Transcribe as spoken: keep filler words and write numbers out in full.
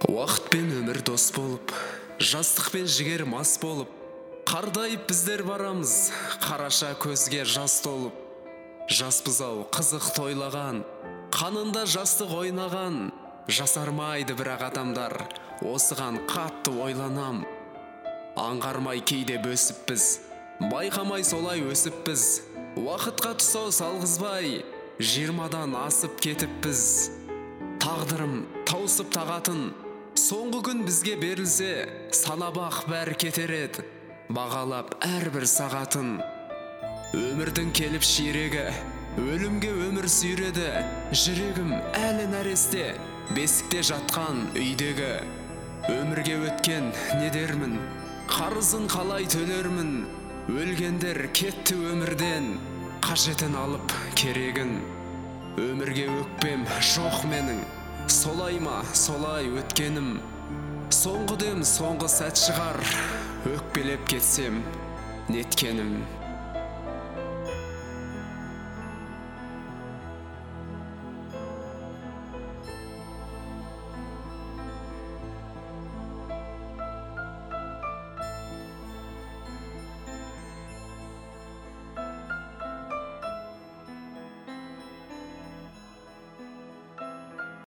Уақыт пен өмір дос болып, жастық пен жігер мас болып, қардайып біздер барамыз, қараша көзге жас толып. Жаспыз-ау қызық тойлаған, қанында жастық ойнаған, жасармайды бірақ адамдар, осыған қатты ойланам. Аңғармай кейде бөсіппіз, байқамай солай өсіппіз, уақытқа тұсау салғызбай, жиырмадан асып кетіппіз. Тағдырым таусып тағатын, соңғы күн бізге берілсе, санабақ бәр кетер еді, бағалап әрбір сағатын. Өмірдің келіп ширегі, өлімге өмір сүйреді, жүрегім әлі нәресте, бесікте жатқан үйдегі. Өмірге өткен не дермін, қарызын қалай төлермін, өлгендер кетті өмірден, қажетін алып керегін. Өмірге өкпем жоқ менің, солай ма солай өткенім, соңғы дем соңғы сәт шығар, өкпелеп кетсем неткенім.